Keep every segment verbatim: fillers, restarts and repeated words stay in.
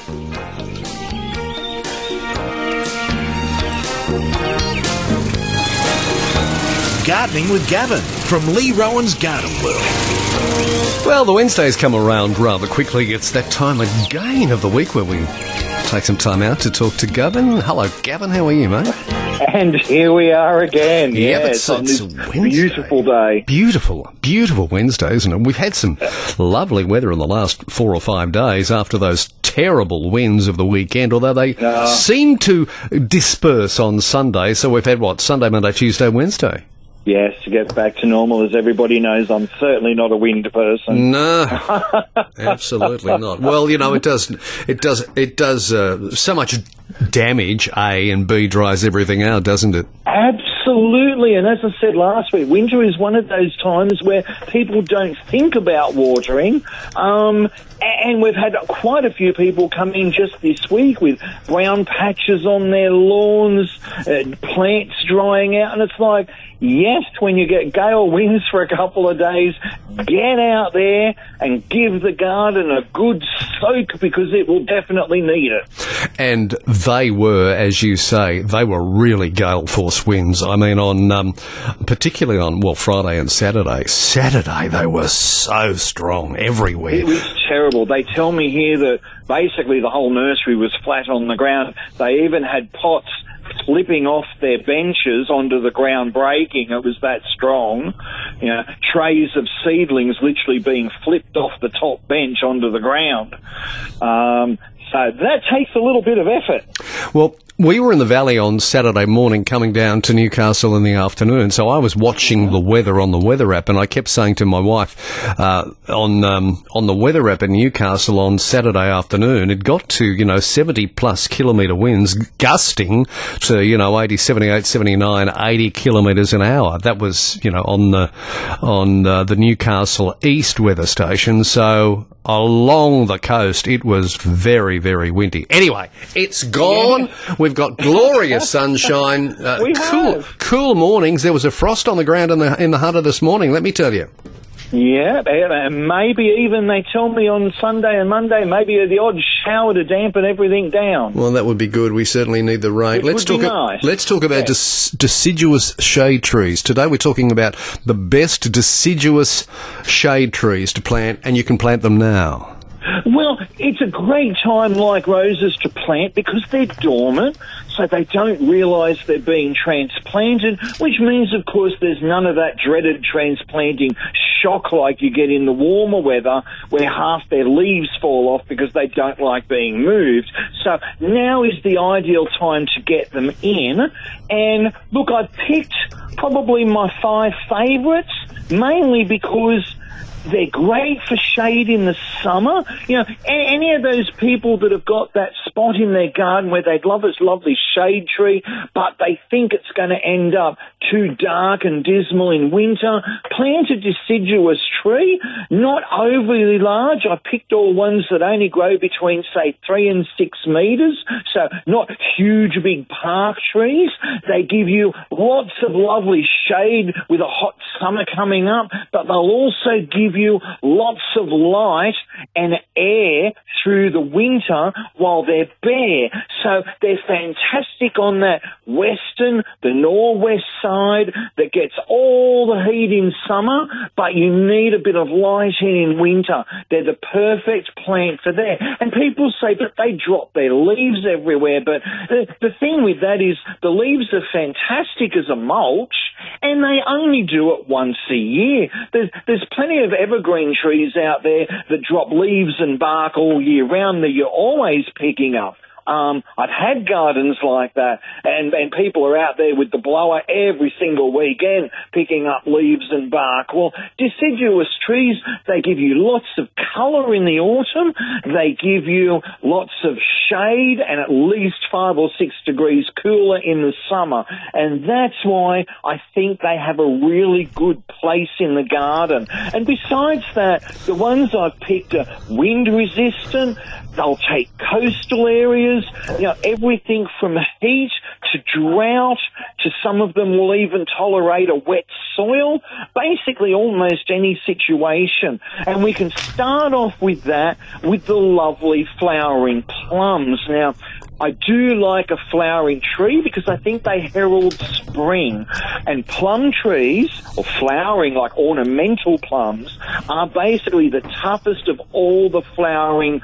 Gardening with Gavin from Lee Rowan's Garden World. Well, the Wednesdays come around rather quickly. It's that time again of the week where we take some time out to talk to Gavin. Hello, Gavin. How are you, mate? And here we are again. Yeah, Yeah, but it's on it's this a Wednesday. beautiful day. Beautiful, beautiful Wednesday, isn't it? We've had some lovely weather in the last four or five days after those terrible winds of the weekend, although they Uh. seem to disperse on Sunday. So we've had, what, Sunday, Monday, Tuesday, Wednesday? Yes, to get back to normal. As everybody knows, I'm certainly not a wind person. No, absolutely not. Well, you know, it does, it does, it does uh, so much damage, A, and B dries everything out, doesn't it? Absolutely, and as I said last week, winter is one of those times where people don't think about watering, um, and we've had quite a few people come in just this week with brown patches on their lawns, uh, plants drying out, and it's like, yes, when you get gale winds for a couple of days, get out there and give the garden a good soak because it will definitely need it. And they were, as you say, they were really gale force winds. I mean, on um, particularly on, well, Friday and Saturday. Saturday, they were so strong everywhere. It was terrible. They tell me here that basically the whole nursery was flat on the ground. They even had pots slipping off their benches onto the ground, breaking. It was that strong. You know, trays of seedlings literally being flipped off the top bench onto the ground. Um, so that takes a little bit of effort. Well, we were in the valley on Saturday morning coming down to Newcastle in the afternoon, so I was watching the weather on the weather app, and I kept saying to my wife uh, on um, on the weather app in Newcastle on Saturday afternoon, it got to, you know, seventy plus kilometre winds, gusting to, you know, eighty, seventy-eight, seventy-nine, eighty kilometres an hour. That was, you know, on the, on uh, the Newcastle East weather station, so along the coast it was very, very windy. Anyway, it's gone. Yeah. We've got glorious sunshine, uh, We cool, have. cool mornings. There was a frost on the ground in the in the Hunter this morning. Let me tell you. Yeah, and maybe even, they tell me on Sunday and Monday, maybe the odd shower to dampen everything down. Well, that would be good. We certainly need the rain. It let's would talk. be nice. Let's talk about Yeah. dec- deciduous shade trees. Today, we're talking about the best deciduous shade trees to plant, and you can plant them now. Well, it's a great time, like roses, to plant because they're dormant, so they don't realise they're being transplanted, which means, of course, there's none of that dreaded transplanting shock like you get in the warmer weather where half their leaves fall off because they don't like being moved. So now is the ideal time to get them in. And look, I picked probably my five favourites, mainly because they're great for shade in the summer. You know, a- any of those people that have got that spot in their garden where they'd love this lovely shade tree, but they think it's going to end up too dark and dismal in winter, plant a deciduous tree, not overly large. I picked all ones that only grow between, say, three and six metres, so not huge, big park trees. They give you lots of lovely shade with a hot summer coming up, but they'll also give you lots of light and air through the winter while they're bare. So they're fantastic on that western, the northwest side that gets all the heat in summer, but you need a bit of light in in winter. They're the perfect plant for that. And people say, but they drop their leaves everywhere. But the, the thing with that is the leaves are fantastic as a mulch, and they only do it once a year. There's, there's plenty of evergreen trees out there that drop leaves and bark all year round that you're always picking up. Um, I've had gardens like that, and, and people are out there with the blower every single weekend picking up leaves and bark. Well, deciduous trees, they give you lots of colour in the autumn, they give you lots of shade and at least five or six degrees cooler in the summer, and that's why I think they have a really good place in the garden. And besides that, the ones I've picked are wind resistant, they'll take coastal areas, you know, everything from heat to drought, to some of them will even tolerate a wet soil, basically almost any situation. And we can start off with that, with the lovely flowering plums. Now, I do like a flowering tree because I think they herald spring. And plum trees, or flowering like ornamental plums, are basically the toughest of all the flowering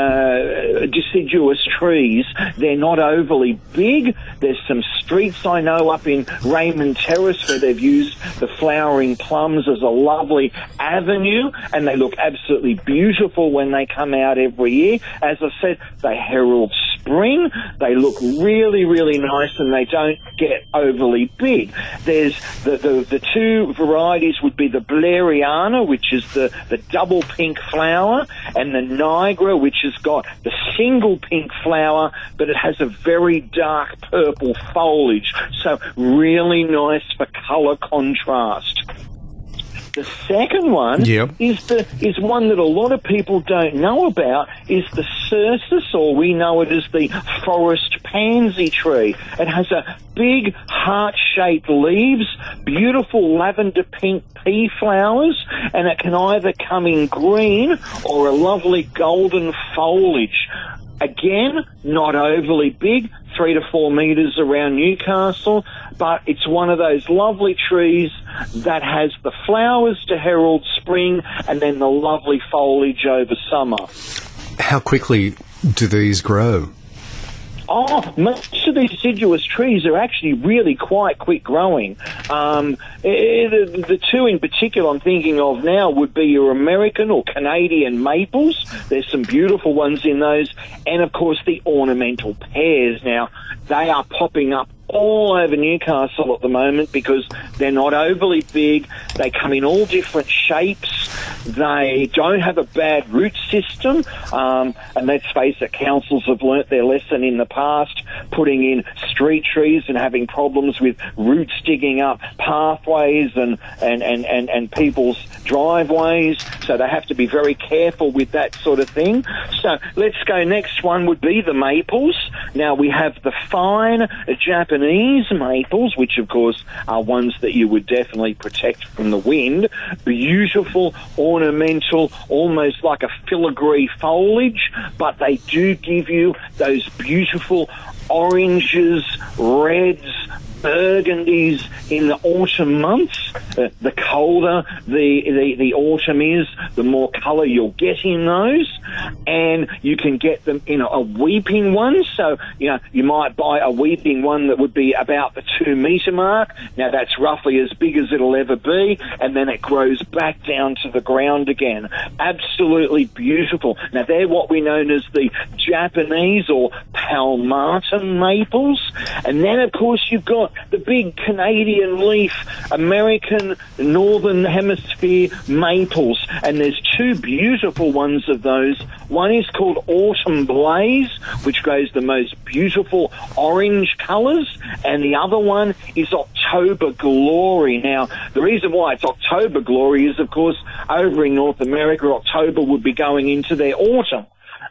uh, deciduous trees. They're not overly big. There's some streets I know up in Raymond Terrace where they've used the flowering plums as a lovely avenue, and they look absolutely beautiful when they come out every year. As I said, they herald spring. They look really, really nice, and they don't get overly big. There's the, the, the two varieties would be the Blairiana, which is the, the double pink flower, and the Niagara, which has got the single pink flower, but it has a very dark purple foliage. So really nice for colour contrast. The second one yep. is the is one that a lot of people don't know about, is the Cercis, or we know it as the forest pansy tree. It has a big heart-shaped leaves, beautiful lavender pink pea flowers, and it can either come in green or a lovely golden foliage. Again, not overly big, three to four metres around Newcastle, but it's one of those lovely trees that has the flowers to herald spring and then the lovely foliage over summer. How quickly do these grow? Oh, most of these deciduous trees are actually really quite quick growing. Um, eh, the, the two in particular I'm thinking of now would be your American or Canadian maples. There's some beautiful ones in those. And, of course, the ornamental pears. Now, they are popping up all over Newcastle at the moment because they're not overly big. They come in all different shapes. They don't have a bad root system. Um, and let's face it, councils have learnt their lesson in the past, putting in street trees and having problems with roots digging up pathways and, and, and, and, and people's driveways. So they have to be very careful with that sort of thing. So let's go. Next one would be the maples. Now we have the fine Japanese maples, which of course are ones that you would definitely protect from the wind. Beautiful, ornamental, almost like a filigree foliage, but they do give you those beautiful oranges, reds, burgundies in the autumn months. Uh, the colder the, the, the autumn is, the more colour you'll get in those. And you can get them in a, a weeping one. So, you know, you might buy a weeping one that would be about the two metre mark. Now, that's roughly as big as it'll ever be. And then it grows back down to the ground again. Absolutely beautiful. Now, they're what we know as the Japanese or Palmatin maples. And then, of course, you've got the big Canadian leaf, American Northern Hemisphere maples, and there's two beautiful ones of those. One is called Autumn Blaze, which grows the most beautiful orange colours, and the other one is October Glory. Now, the reason why it's October Glory is, of course, over in North America, October would be going into their autumn.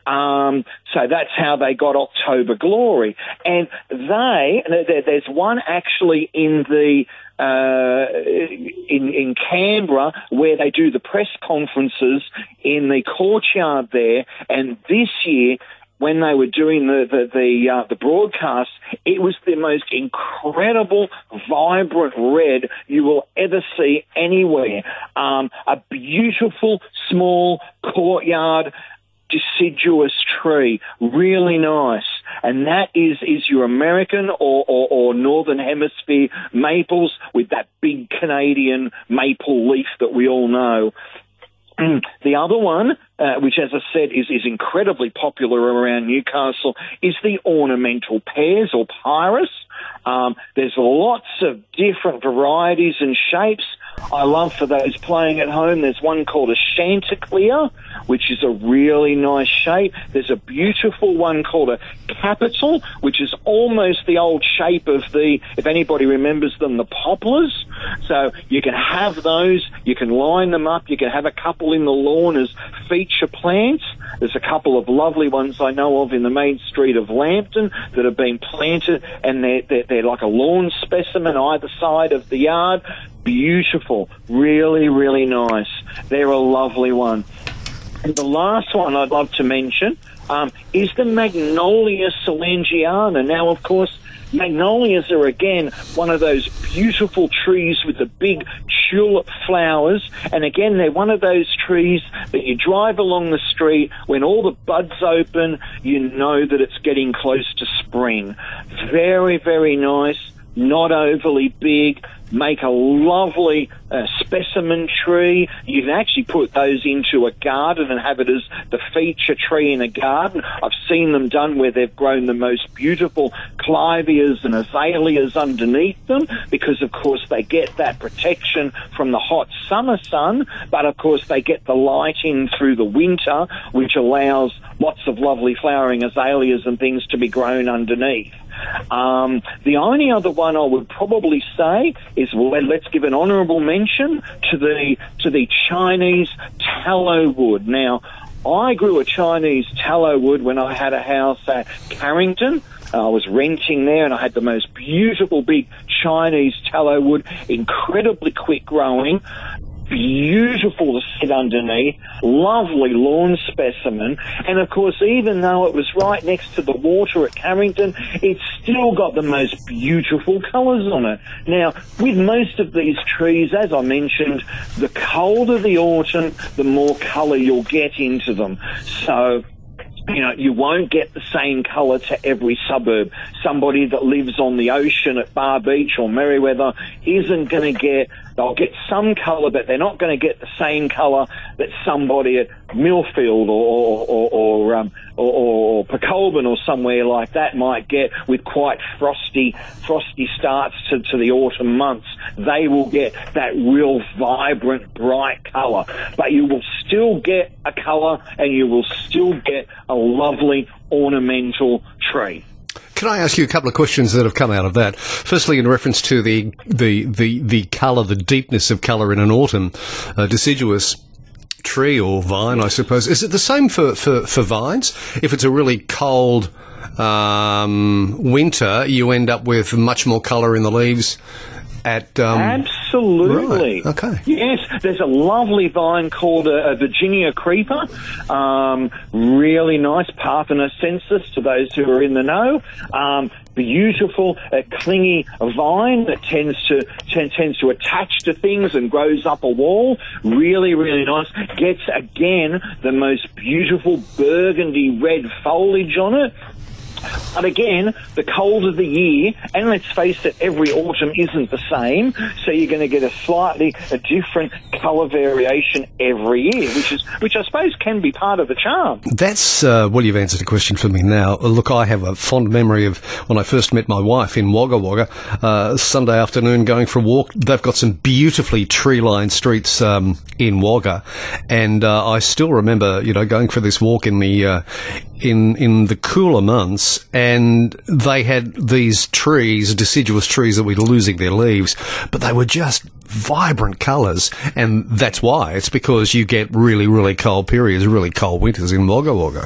Um, so that's how they got October Glory. And they, there's one actually in the, uh, in, in Canberra where they do the press conferences in the courtyard there. And this year, when they were doing the, the, the, uh, the broadcast, it was the most incredible, vibrant red you will ever see anywhere. Um, a beautiful, small courtyard, deciduous tree, really nice. And that is, is your American or, or, or Northern Hemisphere maples with that big Canadian maple leaf that we all know. The other one, uh, which as I said is, is incredibly popular around Newcastle, is the ornamental pears or pyrus. Um, there's lots of different varieties and shapes. I love for those playing at home, there's one called a Chanticleer, which is a really nice shape. There's a beautiful one called a Capital, which is almost the old shape of the, if anybody remembers them, the poplars. So you can have those, you can line them up, you can have a couple in the lawn as feet feature plants. There's a couple of lovely ones I know of in the main street of Lambton that have been planted, and they're, they're, they're like a lawn specimen either side of the yard. Beautiful. Really, really nice. They're a lovely one. And the last one I'd love to mention um, is the Magnolia solangiana. Now, of course, magnolias are, again, one of those beautiful trees with the big tulip flowers. And, again, they're one of those trees that you drive along the street, when all the buds open, you know that it's getting close to spring. Very, very nice, not overly big. Make a lovely uh, specimen tree. You can actually put those into a garden and have it as the feature tree in a garden. I've seen them done where they've grown the most beautiful clivias and azaleas underneath them, because, of course, they get that protection from the hot summer sun, but, of course, they get the light in through the winter, which allows lots of lovely flowering azaleas and things to be grown underneath. Um, the only other one I would probably say is, well, let's give an honourable mention to the to the Chinese tallow wood. Now, I grew a Chinese tallow wood when I had a house at Carrington. I was renting there, and I had the most beautiful big Chinese tallow wood, incredibly quick growing, beautiful to sit underneath, lovely lawn specimen. And, of course, even though it was right next to the water at Carrington, it's still got the most beautiful colours on it. Now, with most of these trees, as I mentioned, the colder the autumn, the more colour you'll get into them. So, you know, you won't get the same colour to every suburb. Somebody that lives on the ocean at Bar Beach or Merriweather isn't going to get, they'll get some colour, but they're not going to get the same colour that somebody at Millfield or or or, or, um, or, or Pecolbin or somewhere like that might get, with quite frosty frosty starts to, to the autumn months. They will get that real vibrant, bright colour, but you will still get a colour, and you will still get a lovely ornamental tree. Can I ask you a couple of questions that have come out of that? Firstly, in reference to the the the, the colour, the deepness of colour in an autumn uh, deciduous tree or vine, I suppose. Is it the same for, for, for vines? If it's a really cold um, winter, you end up with much more colour in the leaves at... Um, Absolutely. Right. Okay. Yes, there's a lovely vine called a, a Virginia creeper. Um, really nice, Parthenocensus to those who are in the know. Um, beautiful, uh, clingy vine that tends to t- tends to attach to things and grows up a wall. Really, really nice. Gets, again, the most beautiful burgundy red foliage on it. But again, the colder the year, and let's face it, every autumn isn't the same, so you're going to get a slightly a different colour variation every year, which is which I suppose can be part of the charm. That's, uh, well, you've answered a question for me now. Look, I have a fond memory of when I first met my wife in Wagga Wagga, uh, Sunday afternoon going for a walk. They've got some beautifully tree-lined streets um, in Wagga, and uh, I still remember, you know, going for this walk in the uh, in in the cooler months, and they had these trees, deciduous trees that were losing their leaves, but they were just vibrant colours, and that's why. It's because you get really, really cold periods, really cold winters in Wagga Wagga.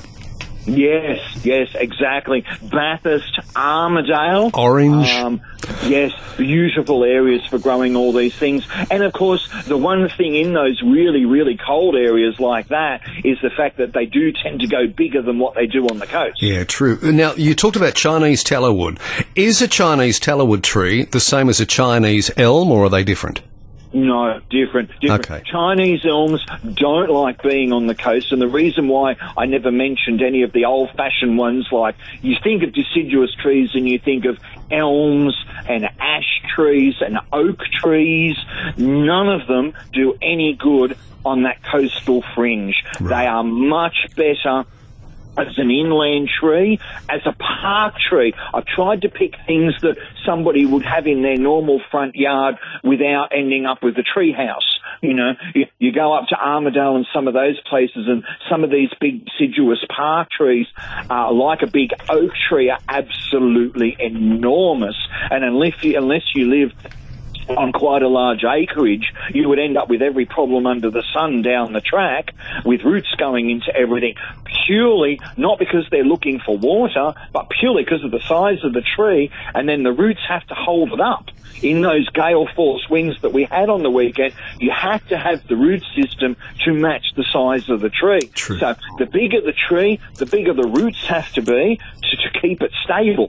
Yes, yes, exactly. Bathurst, Armidale. Orange. Um, yes, beautiful areas for growing all these things. And, of course, the one thing in those really, really cold areas like that is the fact that they do tend to go bigger than what they do on the coast. Yeah, true. Now, you talked about Chinese tallowood. Is a Chinese tallowood tree the same as a Chinese elm, or are they different? No, different. different. Okay. Chinese elms don't like being on the coast, and the reason why I never mentioned any of the old-fashioned ones, like you think of deciduous trees and you think of elms and ash trees and oak trees, none of them do any good on that coastal fringe. Right. They are much better as an inland tree, as a park tree. I've tried to pick things that somebody would have in their normal front yard without ending up with a tree house. You know, you, you go up to Armidale and some of those places, and some of these big deciduous park trees, uh, like a big oak tree, are absolutely enormous. And unless you, unless you live on quite a large acreage, you would end up with every problem under the sun down the track, with roots going into everything, purely not because they're looking for water, but purely because of the size of the tree, and then the roots have to hold it up. In those gale force winds that we had on the weekend, you have to have the root system to match the size of the tree. True. So the bigger the tree, the bigger the roots have to be to, to keep it stable.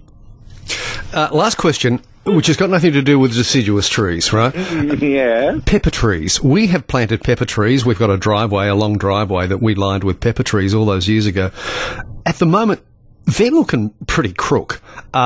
Uh, last question, which has got nothing to do with deciduous trees, right? Yeah. Pepper trees. We have planted pepper trees. We've got a driveway, a long driveway that we lined with pepper trees all those years ago. At the moment, they're looking pretty crook.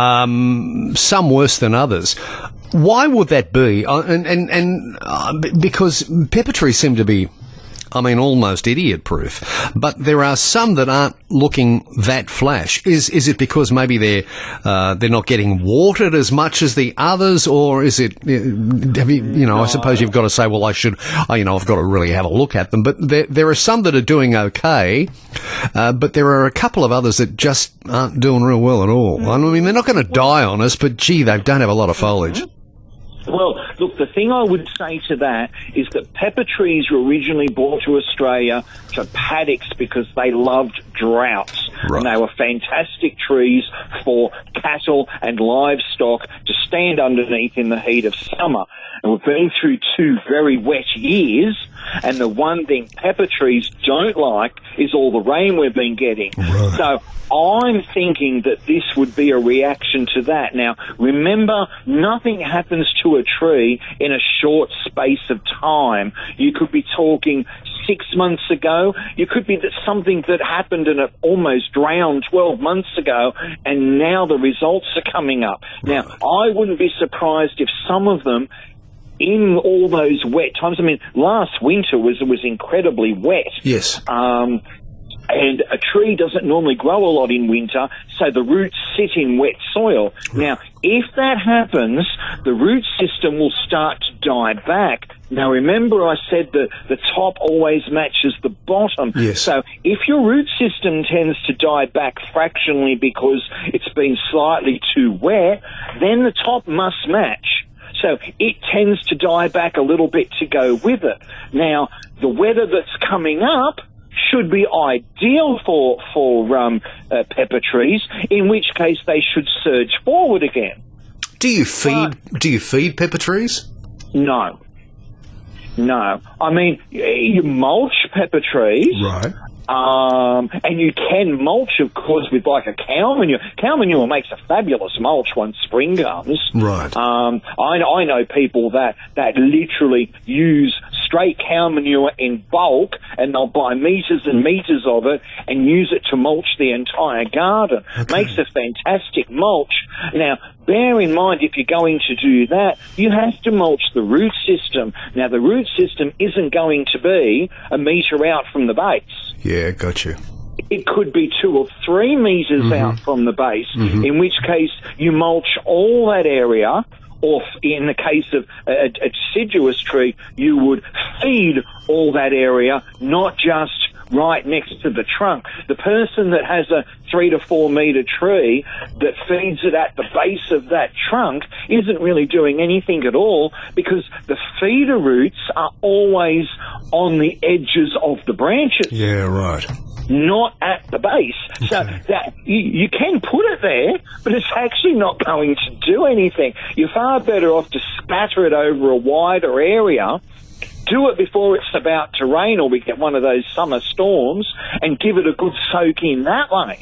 Um, some worse than others. Why would that be? Uh, and and, and uh, b- because pepper trees seem to be, I mean, almost idiot-proof. But there are some that aren't looking that flash. Is is it because maybe they're uh, they're not getting watered as much as the others, or is it? Uh, have you you know? I suppose you've got to say, well, I should, uh, you know, I've got to really have a look at them. But there there are some that are doing okay, uh, but there are a couple of others that just aren't doing real well at all. I mean, they're not going to die on us, but gee, they don't have a lot of foliage. Well, look, the thing I would say to that is that pepper trees were originally brought to Australia for paddocks because they loved droughts. Right. And they were fantastic trees for cattle and livestock to stand underneath in the heat of summer. And we've been through two very wet years, and the one thing pepper trees don't like is all the rain we've been getting. Right. So I'm thinking that this would be a reaction to that. Now, remember, nothing happens to a tree in a short space of time. You could be talking six months ago. You could be that something that happened and it almost drowned twelve months ago, and now the results are coming up. Now, I wouldn't be surprised if some of them, in all those wet times, I mean, last winter was was incredibly wet. Yes. Um, and a tree doesn't normally grow a lot in winter, so the roots sit in wet soil. Now, if that happens, the root system will start to die back. Now, remember I said that the top always matches the bottom. Yes. So if your root system tends to die back fractionally because it's been slightly too wet, then the top must match. So it tends to die back a little bit to go with it. Now, the weather that's coming up should be ideal for for um, uh, pepper trees, in which case they should surge forward again. Do you feed? But, do you feed pepper trees? No, no. I mean, you mulch pepper trees, Right. Um, and you can mulch, of course, with like a cow manure. Cow manure makes a fabulous mulch once spring comes. Right. Um, I, I know people that, that literally use straight cow manure in bulk, and they'll buy meters and meters of it and use it to mulch the entire garden. Okay. Makes a fantastic mulch. Now, bear in mind, if you're going to do that, you have to mulch the root system. Now, the root system isn't going to be a metre out from the base. Yeah, got you. It could be two or three metres Mm-hmm. out from the base, Mm-hmm. in which case you mulch all that area, or in the case of a, a deciduous tree, you would feed all that area, not just right next to the trunk. The person that has a three to four metre tree that feeds it at the base of that trunk isn't really doing anything at all, because the feeder roots are always on the edges of the branches. Yeah, right. Not at the base. Okay. So that you, you can put it there, but it's actually not going to do anything. You're far better off to spatter it over a wider area, do it before it's about to rain or we get one of those summer storms, and give it a good soak in that way.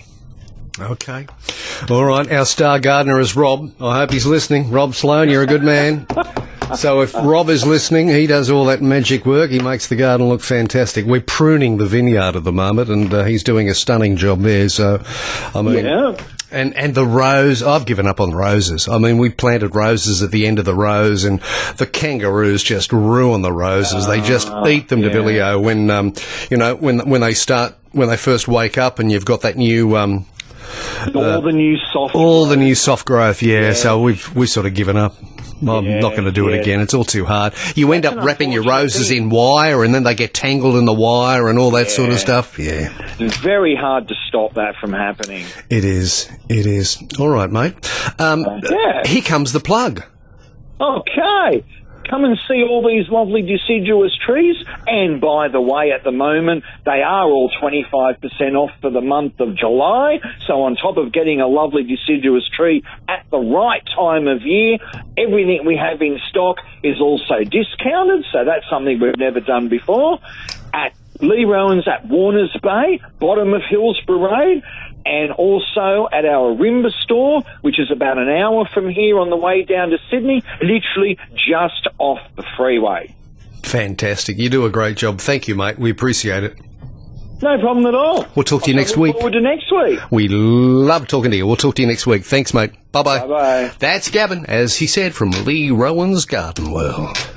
Okay. All right. Our star gardener is Rob. I hope he's listening. Rob Sloan, you're a good man. So if Rob is listening, he does all that magic work. He makes the garden look fantastic. We're pruning the vineyard at the moment, and uh, he's doing a stunning job there. So, I mean, Yeah. and and the rose, I've given up on roses. I mean, we planted roses at the end of the rows, and the kangaroos just ruin the roses. They just eat them to yeah. Billy-O when, um, you know, when when they start, when they first wake up, and you've got that new. Um, all the new soft... all the new soft growth, yeah, so we've we've sort of given up. I'm Yeah, not going to do it yeah. again. It's all too hard. You end That's up an wrapping your unfortunate roses thing. in wire, and then they get tangled in the wire and all that sort of Yeah. stuff. Yeah, It's very hard to stop that from happening. it is. It is. All right, mate. Um, Yeah. Here comes the plug. Okay. come and see all these lovely deciduous trees. And by the way, at the moment, they are all twenty-five percent off for the month of July. So on top of getting a lovely deciduous tree at the right time of year, everything we have in stock is also discounted. So that's something we've never done before. At Lee Rowan's at Warners Bay, bottom of Hillsborough Road, and also at our Rimba store, which is about an hour from here on the way down to Sydney, literally just off the freeway. Fantastic. You do a great job. Thank you, mate. We appreciate it. No problem at all. We'll talk to you I next look week. forward to next week. We love talking to you. We'll talk to you next week. Thanks, mate. Bye-bye. Bye-bye. That's Gavin, as he said, from Lee Rowan's Garden World.